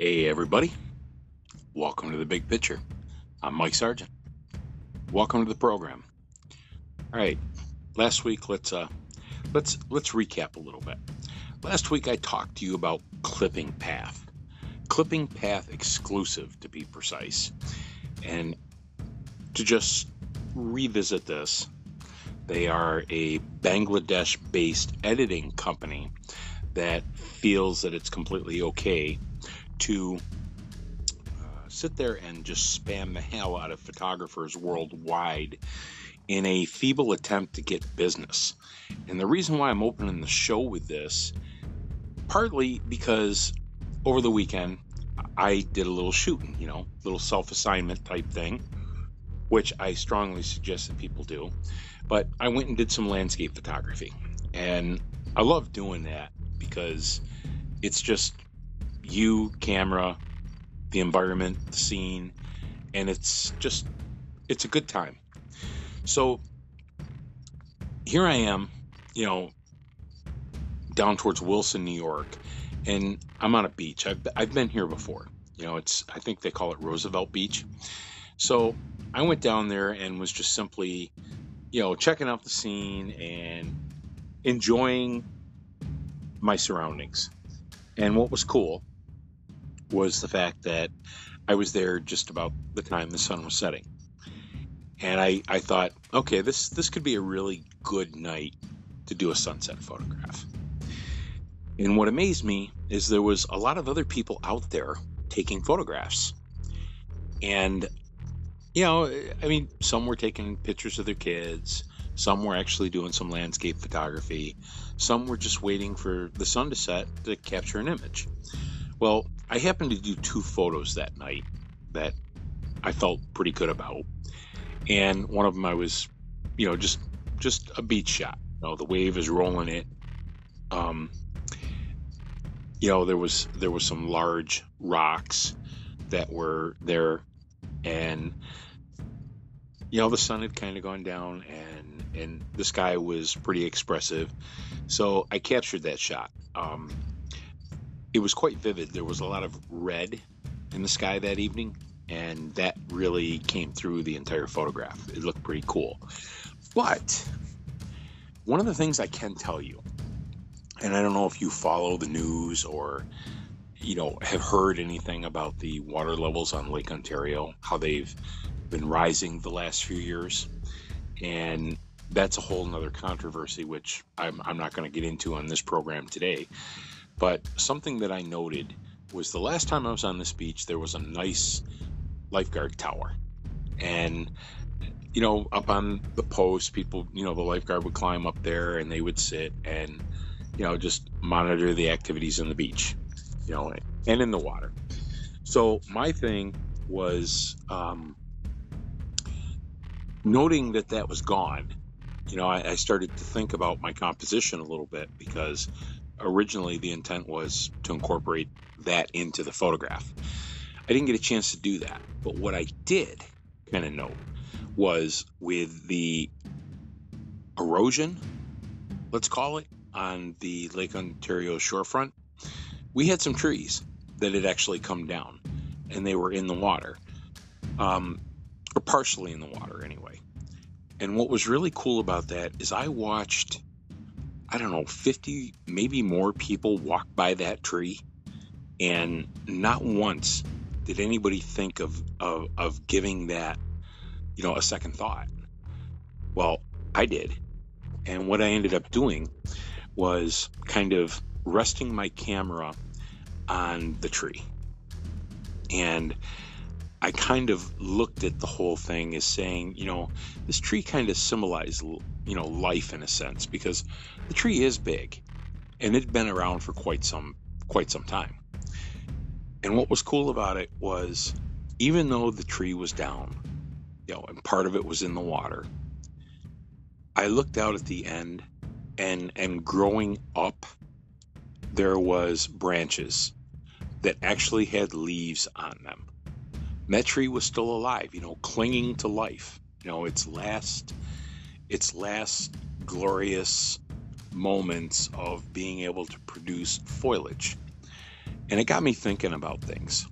Hey everybody, welcome to the Big Picture. I'm Mike Sargent. Welcome to the program. All right, last week let's recap a little bit. Last week I talked to you about Clipping Path exclusive to be precise. And to just revisit this, they are a Bangladesh-based editing company that feels that it's completely okay to sit there and just spam the hell out of photographers worldwide in a feeble attempt to get business. And the reason why I'm opening the show with this, partly because over the weekend I did a little shooting, little self-assignment type thing, which I strongly suggest that people do. But I went and did some landscape photography, and I love doing that because it's just you, camera, the environment, the scene, and it's a good time. So here I am, down towards Wilson, New York, and I'm on a beach. I've been here before. I think they call it Roosevelt Beach. So I went down there and was just simply, checking out the scene and enjoying my surroundings. And what was cool was the fact that I was there just about the time the sun was setting. And I thought, okay, this could be a really good night to do a sunset photograph. And what amazed me is there was a lot of other people out there taking photographs. And, some were taking pictures of their kids. Some were actually doing some landscape photography. Some were just waiting for the sun to set to capture an image. Well, I happened to do 2 photos that night that I felt pretty good about. And one of them I was, just a beach shot. The wave is rolling it. There was some large rocks that were there, and the sun had kind of gone down, and the sky was pretty expressive. So I captured that shot. It was quite vivid. There was a lot of red in the sky that evening, and that really came through the entire photograph. It looked pretty cool. But one of the things I can tell you, and I don't know if you follow the news or, have heard anything about the water levels on Lake Ontario, how they've been rising the last few years. And that's a whole nother controversy, which I'm not going to get into on this program today. But something that I noted was the last time I was on this beach, there was a nice lifeguard tower. And, up on the post, people, the lifeguard would climb up there and they would sit and, just monitor the activities on the beach, and in the water. So my thing was noting that was gone. I started to think about my composition a little bit, because originally the intent was to incorporate that into the photograph. I didn't get a chance to do that, but what I did kind of note was with the erosion, let's call it, on the Lake Ontario shorefront, we had some trees that had actually come down, and they were in the water, or partially in the water anyway. And what was really cool about that is I watched, 50, maybe more people walk by that tree, and not once did anybody think of giving that, a second thought. Well, I did. And what I ended up doing was kind of resting my camera on the tree. And I kind of looked at the whole thing as saying, this tree kind of symbolized, life in a sense, because the tree is big and it'd been around for quite some time. And what was cool about it was, even though the tree was down, and part of it was in the water, I looked out at the end, and growing up, there was branches that actually had leaves on them. And that tree was still alive, clinging to life. Its last glorious moments of being able to produce foliage. And it got me thinking about things.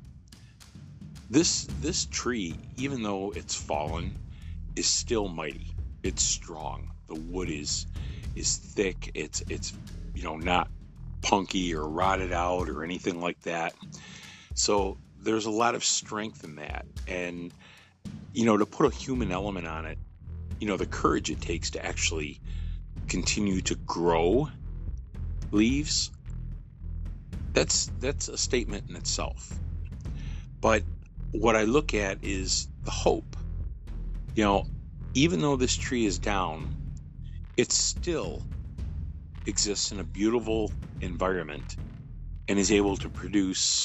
This tree, even though it's fallen, is still mighty. It's strong. The wood is thick. It's not punky or rotted out or anything like that. So there's a lot of strength in that. And to put a human element on it, the courage it takes to actually continue to grow leaves, that's a statement in itself. But what I look at is the hope. Even though this tree is down, it still exists in a beautiful environment and is able to produce,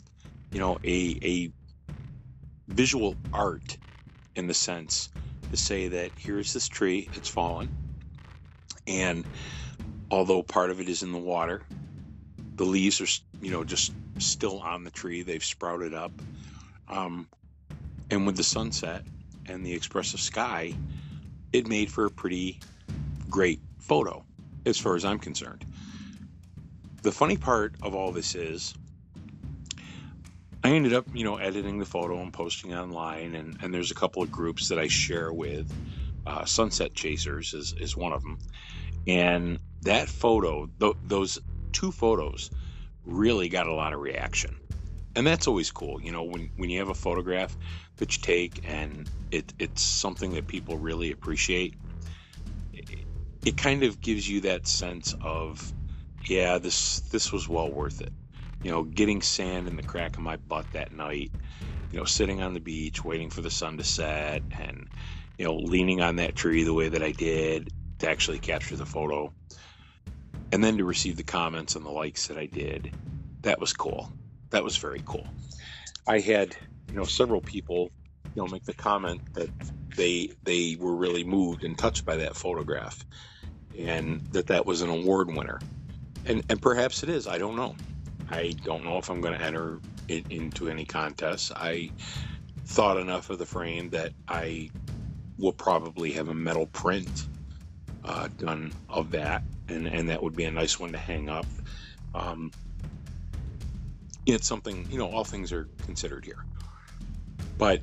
a visual art, in the sense to say that here's this tree, it's fallen, and although part of it is in the water, the leaves are, just still on the tree. They've sprouted up. And with the sunset and the expressive sky, it made for a pretty great photo, as far as I'm concerned. The funny part of all this is, I ended up, editing the photo and posting it online, and there's a couple of groups that I share with. Sunset Chasers is one of them. And that photo, those two photos, really got a lot of reaction. And that's always cool, when you have a photograph that you take and it's something that people really appreciate. It kind of gives you that sense of, yeah, this was well worth it. Getting sand in the crack of my butt that night, sitting on the beach waiting for the sun to set, and leaning on that tree the way that I did to actually capture the photo, and then to receive the comments and the likes that I did. That was cool. That was very cool. I had, several people, make the comment that they were really moved and touched by that photograph, and that was an award winner. And perhaps it is. I don't know. I don't know if I'm going to enter it into any contests. I thought enough of the frame that I will probably have a metal print done of that, and that would be a nice one to hang up. It's something, all things are considered here. But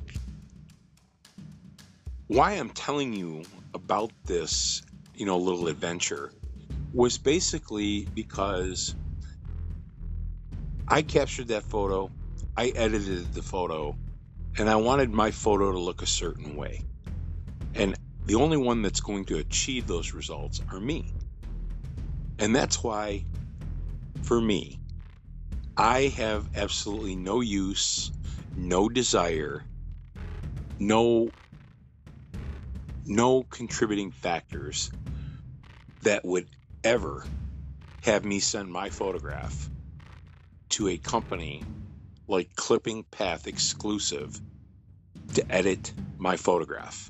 why I'm telling you about this, little adventure was basically because I captured that photo, I edited the photo, and I wanted my photo to look a certain way. And the only one that's going to achieve those results are me. And that's why, for me, I have absolutely no use, no desire, no contributing factors that would ever have me send my photograph to a company like Clipping Path Exclusive to edit my photograph.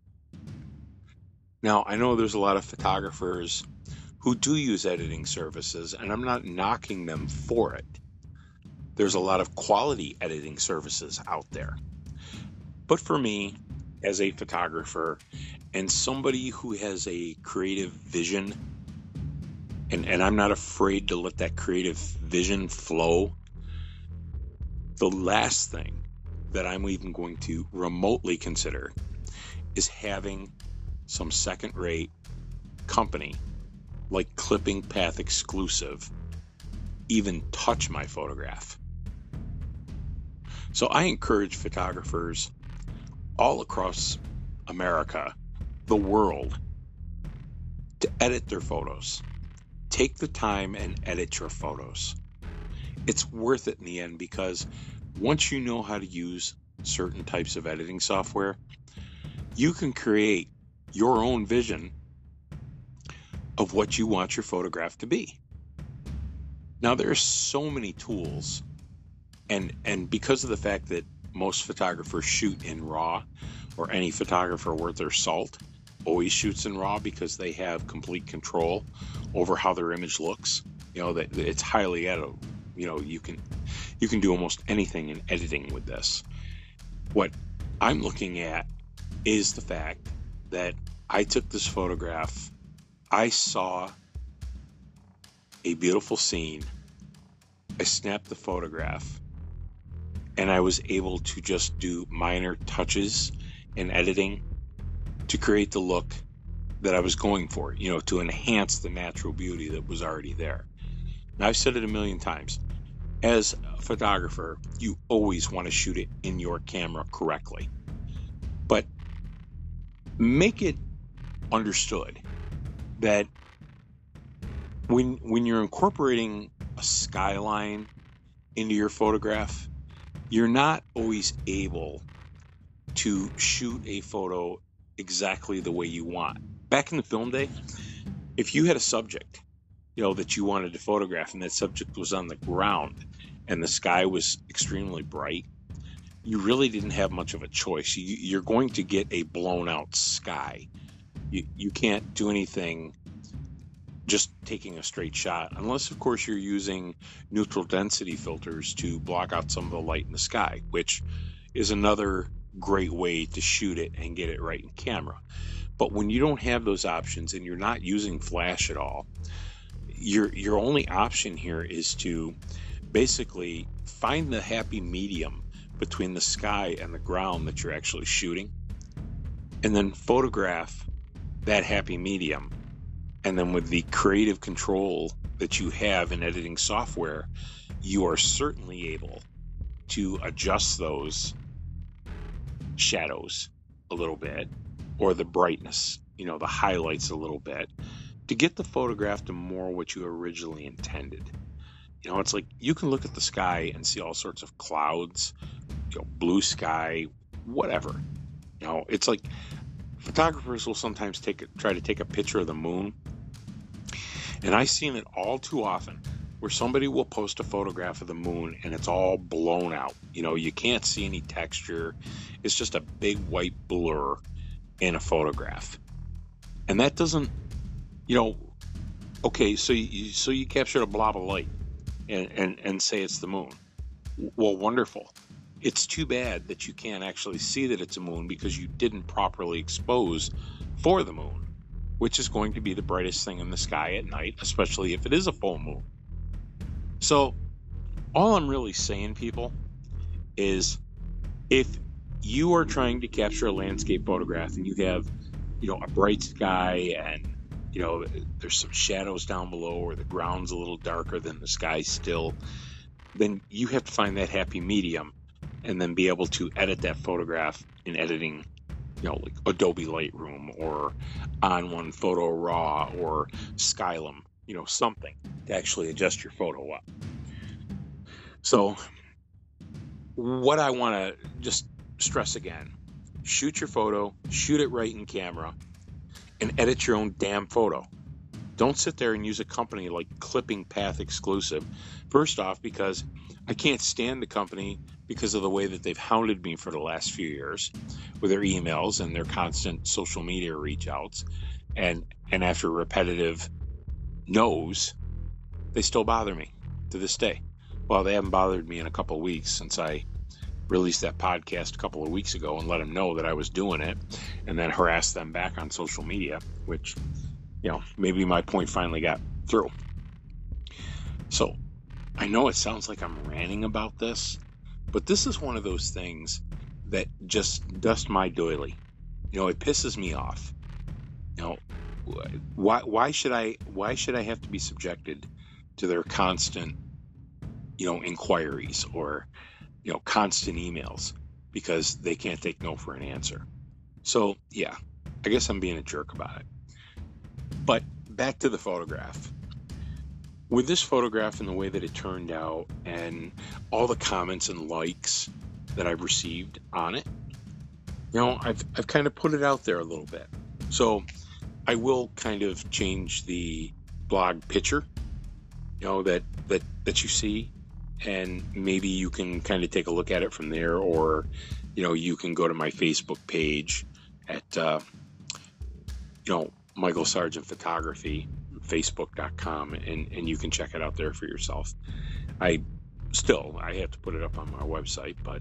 Now, I know there's a lot of photographers who do use editing services, and I'm not knocking them for it. There's a lot of quality editing services out there. But for me, as a photographer and somebody who has a creative vision, and I'm not afraid to let that creative vision flow, the last thing that I'm even going to remotely consider is having some second-rate company like Clipping Path Exclusive even touch my photograph. So I encourage photographers all across America, the world, to edit their photos. Take the time and edit your photos. It's worth it in the end, because once you know how to use certain types of editing software, you can create your own vision of what you want your photograph to be. Now, there are so many tools, and because of the fact that most photographers shoot in RAW, or any photographer worth their salt always shoots in RAW because they have complete control over how their image looks. That it's highly editable. You can do almost anything in editing with this. What I'm looking at is the fact that I took this photograph, I saw a beautiful scene, I snapped the photograph, and I was able to just do minor touches in editing to create the look that I was going for, to enhance the natural beauty that was already there. Now, I've said it a million times. As a photographer, you always want to shoot it in your camera correctly. But make it understood that when you're incorporating a skyline into your photograph, you're not always able to shoot a photo exactly the way you want. Back in the film day, if you had a subject, that you wanted to photograph, and that subject was on the ground and the sky was extremely bright, you really didn't have much of a choice. You're going to get a blown out sky. You can't do anything just taking a straight shot, unless of course you're using neutral density filters to block out some of the light in the sky, which is another great way to shoot it and get it right in camera. But when you don't have those options and you're not using flash at all, your only option here is to basically find the happy medium between the sky and the ground that you're actually shooting, and then photograph that happy medium. And then with the creative control that you have in editing software, you are certainly able to adjust those shadows a little bit, or the brightness, the highlights a little bit, to get the photograph to more what you originally intended. It's like you can look at the sky and see all sorts of clouds, blue sky, whatever. It's like photographers will sometimes try to take a picture of the moon. And I've seen it all too often where somebody will post a photograph of the moon and it's all blown out. You can't see any texture. It's just a big white blur in a photograph. And that doesn't, okay, so you captured a blob of light and say it's the moon. Well, wonderful. It's too bad that you can't actually see that it's a moon because you didn't properly expose for the moon, which is going to be the brightest thing in the sky at night, especially if it is a full moon. So all I'm really saying, people, is if you are trying to capture a landscape photograph and you have, a bright sky and, there's some shadows down below, or the ground's a little darker than the sky still, then you have to find that happy medium and then be able to edit that photograph in editing, like Adobe Lightroom or On1 Photo Raw or Skylum, something to actually adjust your photo up. So what I want to just stress again, shoot your photo, shoot it right in camera, and edit your own damn photo. Don't sit there and use a company like Clipping Path Exclusive. First off, because I can't stand the company because of the way that they've hounded me for the last few years with their emails and their constant social media reach outs. And after repetitive no's, they still bother me to this day. Well, they haven't bothered me in a couple of weeks since I released that podcast a couple of weeks ago and let them know that I was doing it, and then harassed them back on social media, which, maybe my point finally got through. So I know it sounds like I'm ranting about this, but this is one of those things that just dust my doily. It pisses me off. Why should I have to be subjected to their constant, inquiries or, constant emails because they can't take no for an answer? So yeah, I guess I'm being a jerk about it. But back to the photograph. With this photograph and the way that it turned out and all the comments and likes that I've received on it, I've kind of put it out there a little bit. So I will kind of change the blog picture, that you see, and maybe you can kind of take a look at it from there, or, you can go to my Facebook page at, Michael Sargent Photography, facebook.com, and you can check it out there for yourself. I have to put it up on my website, but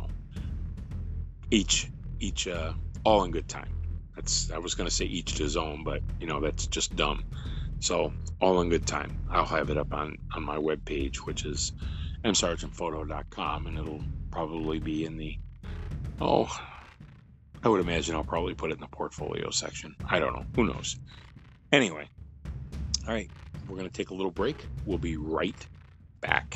each all in good time. I was going to say each to his own, but that's just dumb. So all in good time. I'll have it up on my webpage, which is msergeantphoto.com, and it'll probably be in the, I would imagine I'll probably put it in the portfolio section. I don't know. Who knows? Anyway, all right, we're going to take a little break. We'll be right back.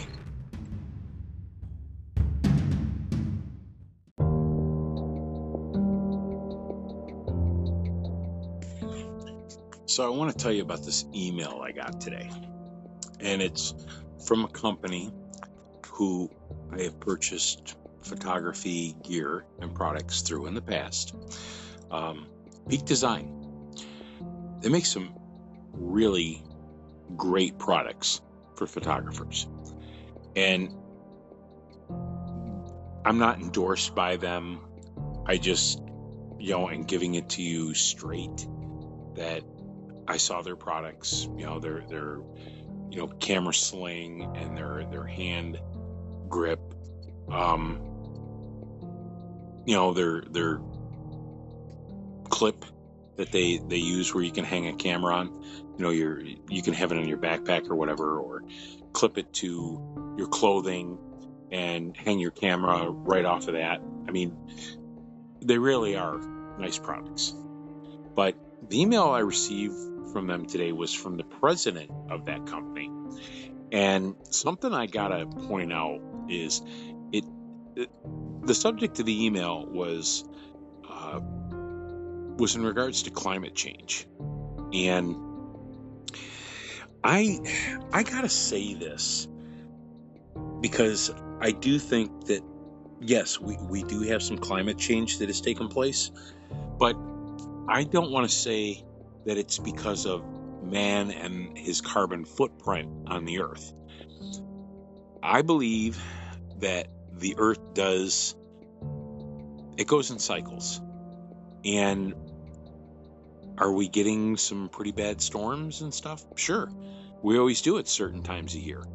So I want to tell you about this email I got today. And it's from a company who I have purchased photography gear and products through in the past. Peak Design. They make some really great products for photographers. And I'm not endorsed by them. I just, and giving it to you straight, that I saw their products, their camera sling and their hand grip, their clip that they use where you can hang a camera on, you can have it in your backpack or whatever, or clip it to your clothing and hang your camera right off of that. I mean, they really are nice products. But the email I received from them today was from the president of that company. And something I gotta point out is the subject of the email was in regards to climate change. And I gotta say this, because I do think that, yes, we do have some climate change that has taken place, but I don't want to say that it's because of man and his carbon footprint on the earth. I believe that the earth goes in cycles. And are we getting some pretty bad storms and stuff? Sure. We always do at certain times a year.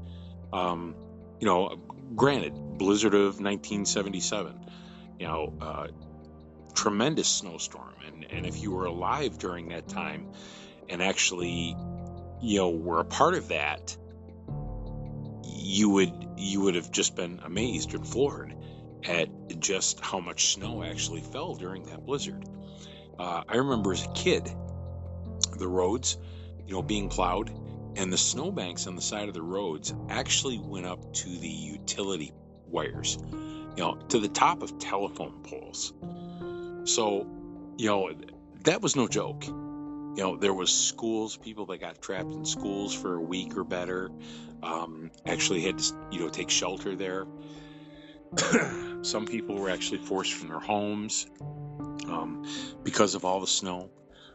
Granted, blizzard of 1977, tremendous snowstorm. And if you were alive during that time and actually, were a part of that, you would have just been amazed and floored at just how much snow actually fell during that blizzard. I remember as a kid, the roads, being plowed, and the snowbanks on the side of the roads actually went up to the utility wires, to the top of telephone poles. So, that was no joke. There was schools, people that got trapped in schools for a week or better, actually had to, take shelter there. Some people were actually forced from their homes because of all the snow.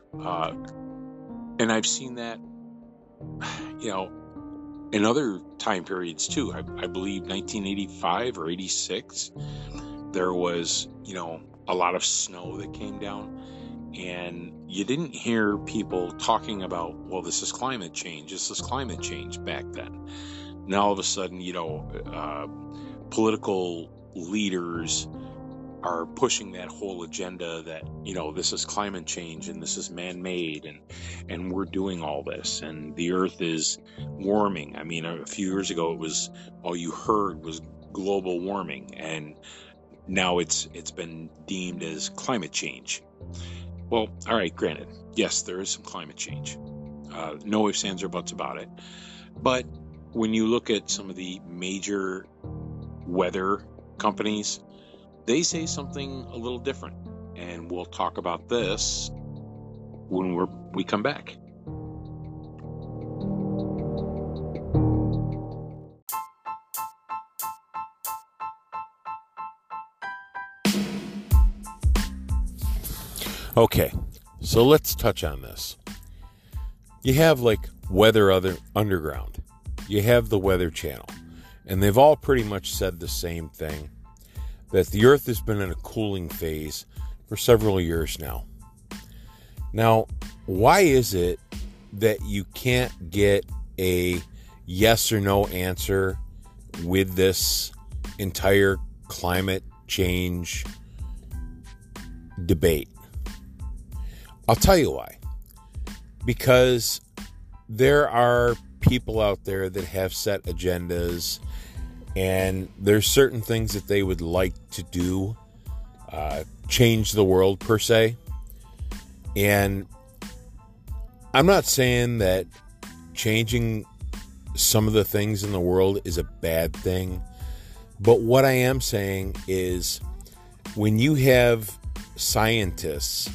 And I've seen that, in other time periods too. I believe 1985 or 86, there was, a lot of snow that came down, and you didn't hear people talking about, well, this is climate change back then. Now all of a sudden, political leaders are pushing that whole agenda that, this is climate change and this is man-made, and we're doing all this, and the earth is warming. I mean, a few years ago, it was all you heard was global warming, and now it's been deemed as climate change. Well, all right, granted, yes, there is some climate change. No ifs, ands, or buts about it. But when you look at some of the major weather companies, they say something a little different. And we'll talk about this when we come back. Okay, so let's touch on this. You have Weather Underground. You have the Weather Channel. And they've all pretty much said the same thing, that the Earth has been in a cooling phase for several years now. Now, why is it that you can't get a yes or no answer with this entire climate change debate? I'll tell you why. Because there are people out there that have set agendas, and there's certain things that they would like to do, change the world per se. And I'm not saying that changing some of the things in the world is a bad thing, but what I am saying is when you have scientists,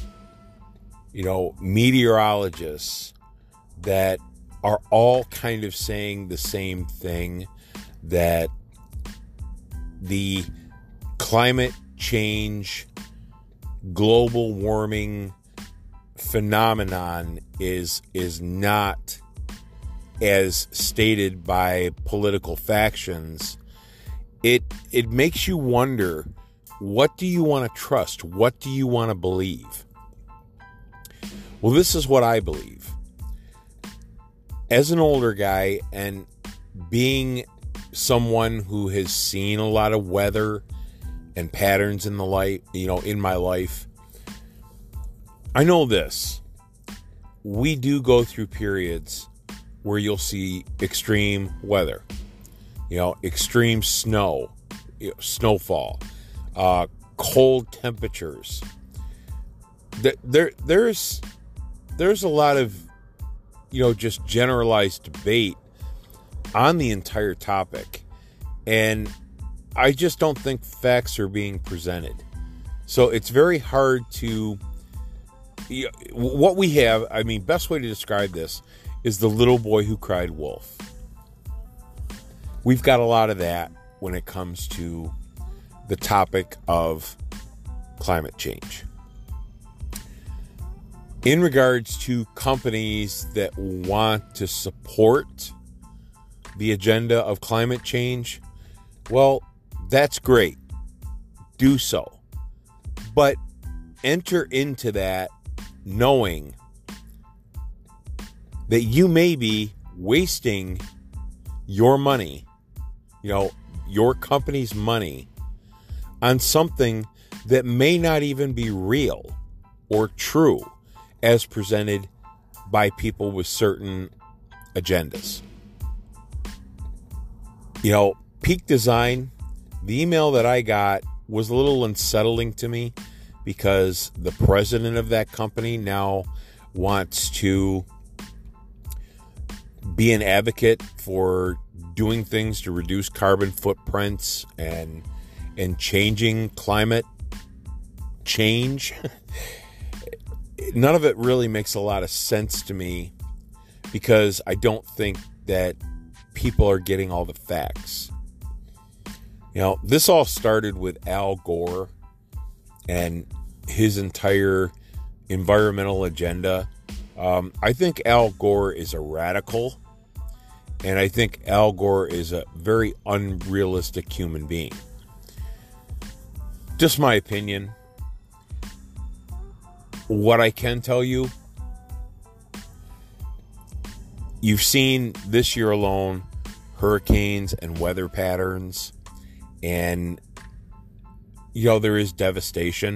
meteorologists that are all kind of saying the same thing, that the climate change, global warming phenomenon is not as stated by political factions, it makes you wonder, what do you want to trust? What do you want to believe? Well, this is what I believe. As an older guy and being someone who has seen a lot of weather and patterns in the light, in my life, I know this. We do go through periods where you'll see extreme weather, extreme snow, snowfall, cold temperatures. There's a lot of, just generalized debate on the entire topic. And I just don't think facts are being presented. So it's very hard to, what we have, best way to describe this is the little boy who cried wolf. We've got a lot of that when it comes to the topic of climate change. In regards to companies that want to support the agenda of climate change, well, that's great. Do so. But enter into that knowing that you may be wasting your money, your company's money, on something that may not even be real or true as presented by people with certain agendas. Peak Design, the email that I got was a little unsettling to me because the president of that company now wants to be an advocate for doing things to reduce carbon footprints and changing climate change. None of it really makes a lot of sense to me because I don't think that people are getting all the facts. This all started with Al Gore and his entire environmental agenda. I think Al Gore is a radical, and I think Al Gore is a very unrealistic human being. Just my opinion. What I can tell you, you've seen this year alone hurricanes and weather patterns, and there is devastation.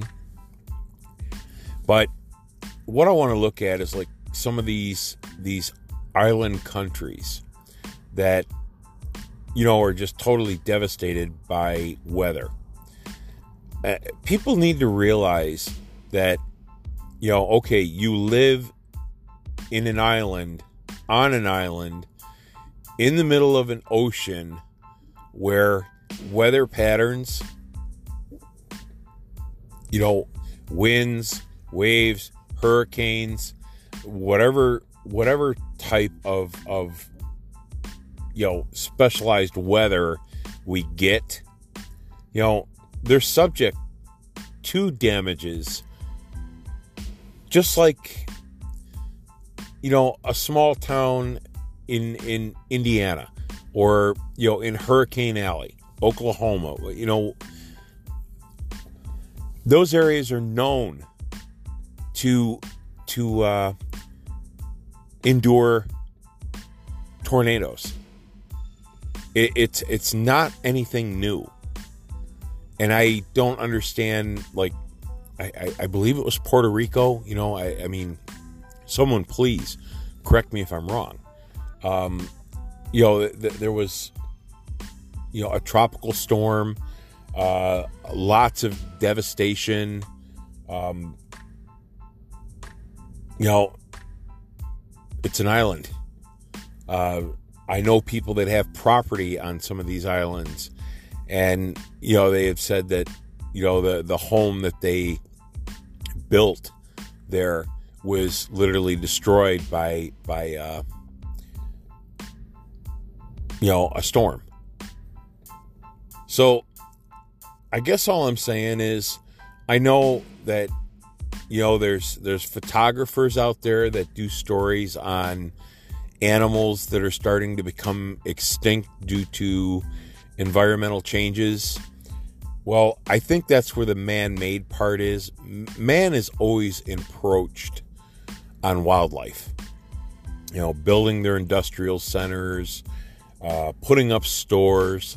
But what I want to look at is like some of these island countries that are just totally devastated by weather. People need to realize that okay, you live in an island, on an island, in the middle of an ocean where weather patterns, winds, waves, hurricanes, whatever type of specialized weather we get, they're subject to damages. Just like, a small town in Indiana or, in Hurricane Alley, Oklahoma, those areas are known to endure tornadoes. It's not anything new. And I don't understand, I believe it was Puerto Rico. Someone please correct me if I'm wrong. There was, a tropical storm, lots of devastation. It's an island. I know people that have property on some of these islands, and they have said that the home that they built there was literally destroyed by a storm. So I guess all I'm saying is, I know that there's photographers out there that do stories on animals that are starting to become extinct due to environmental changes. Well, I think that's where the man-made part is. Man is always encroached on wildlife. Building their industrial centers, putting up stores.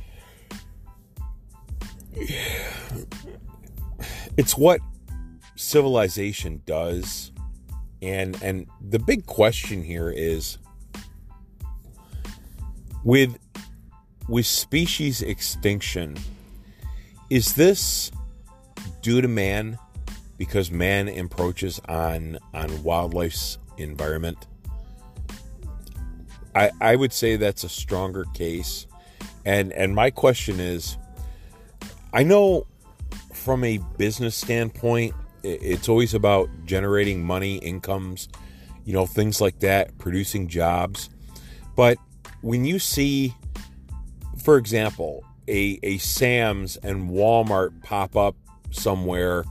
It's what civilization does. And the big question here is, with species extinction, is this due to man because man encroaches on wildlife's environment? I would say that's a stronger case. And my question is, I know from a business standpoint, it's always about generating money, incomes, things like that, producing jobs. But when you see, for example, a Sam's and Walmart pop up somewhere,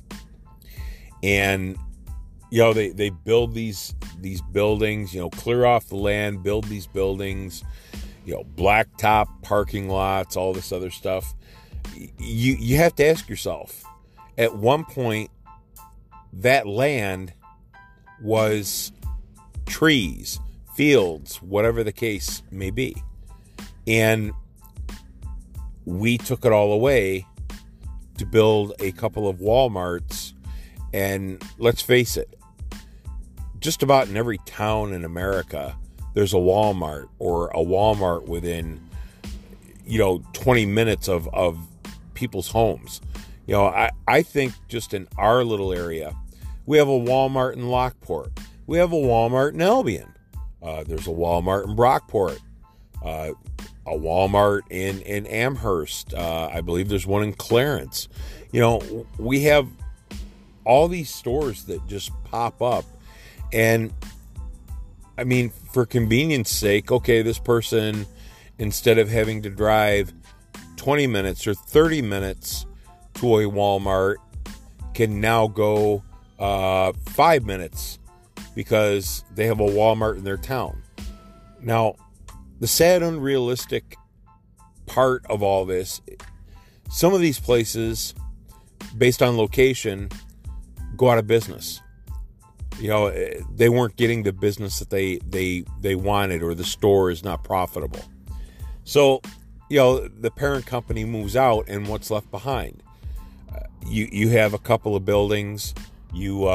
and they build these buildings, clear off the land, build these buildings, blacktop parking lots, all this other stuff. You have to ask yourself, at one point, that land was trees, fields, whatever the case may be. And we took it all away to build a couple of Walmarts. And let's face it, just about in every town in America, there's a Walmart, or a Walmart within, 20 minutes of people's homes. I think just in our little area, we have a Walmart in Lockport. We have a Walmart in Albion. There's a Walmart in Brockport. A Walmart in Amherst. I believe there's one in Clarence. We have all these stores that just pop up. And, I mean, for convenience sake, okay, this person, instead of having to drive 20 minutes or 30 minutes to a Walmart, can now go 5 minutes because they have a Walmart in their town. Now, the sad, unrealistic part of all this, some of these places, based on location, go out of business. They weren't getting the business that they wanted, or the store is not profitable. So, the parent company moves out, and what's left behind? You have a couple of buildings. You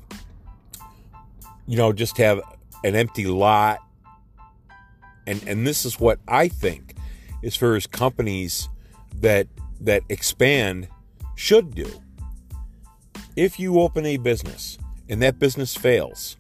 just have an empty lot. And this is what I think, as far as companies that expand should do. If you open a business and that business fails,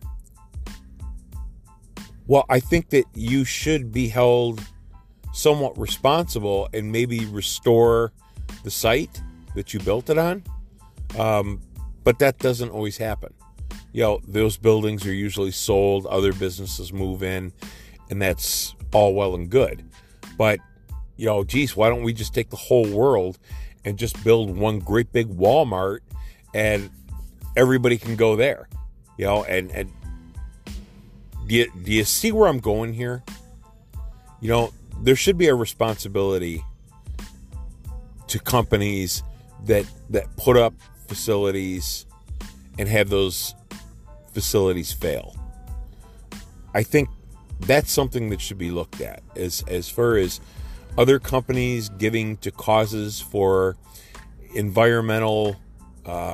well, I think that you should be held somewhat responsible and maybe restore the site that you built it on. But that doesn't always happen. Those buildings are usually sold, other businesses move in, and that's all well and good. But, geez, why don't we just take the whole world and just build one great big Walmart, and everybody can go there? And do you see where I'm going here? There should be a responsibility to companies that put up facilities and have those facilities fail. I think that's something that should be looked at, as far as other companies giving to causes for environmental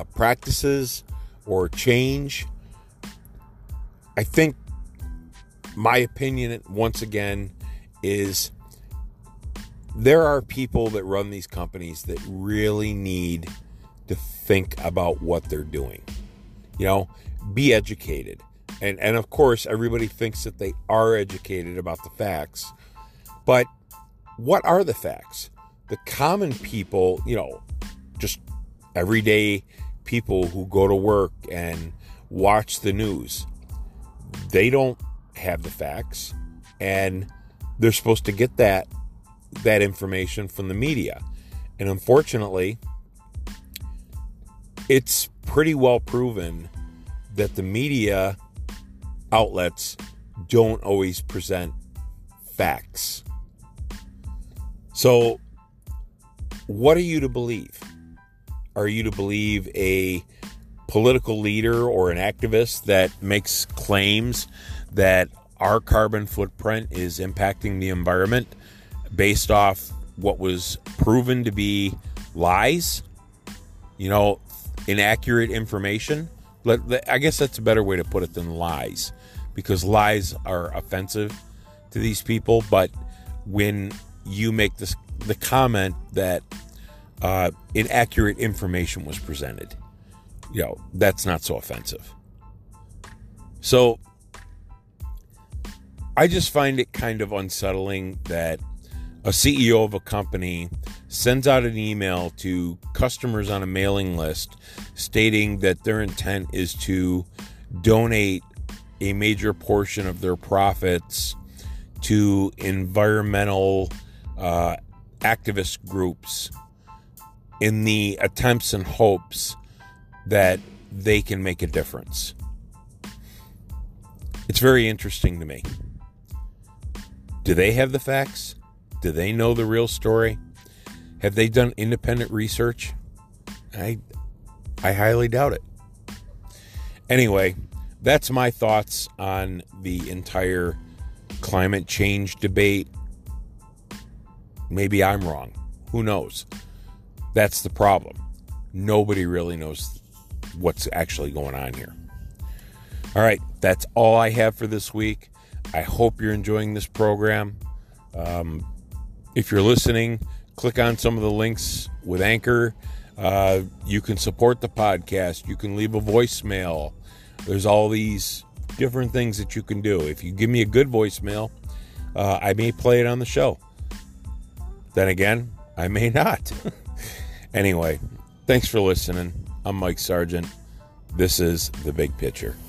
practices or change. I think my opinion, once again, is there are people that run these companies that really need to think about what they're doing. Be educated. And of course, everybody thinks that they are educated about the facts. But what are the facts? The common people, just everyday people who go to work and watch the news, they don't have the facts. And they're supposed to get that information from the media. And unfortunately, it's pretty well proven that the media outlets don't always present facts. So, what are you to believe? Are you to believe a political leader or an activist that makes claims that our carbon footprint is impacting the environment based off what was proven to be lies? Inaccurate information? I guess that's a better way to put it than lies, because lies are offensive to these people. But when you make the comment that inaccurate information was presented, that's not so offensive. So I just find it kind of unsettling that a CEO of a company sends out an email to customers on a mailing list stating that their intent is to donate a major portion of their profits to environmental activist groups in the attempts and hopes that they can make a difference. It's very interesting to me. Do they have the facts? Do they know the real story? Have they done independent research? I highly doubt it. Anyway, that's my thoughts on the entire climate change debate. Maybe I'm wrong. Who knows? That's the problem. Nobody really knows what's actually going on here. All right, that's all I have for this week. I hope you're enjoying this program. If you're listening, click on some of the links with Anchor. You can support the podcast. You can leave a voicemail. There's all these different things that you can do. If you give me a good voicemail, I may play it on the show. Then again, I may not. Anyway, thanks for listening. I'm Mike Sargent. This is The Big Picture.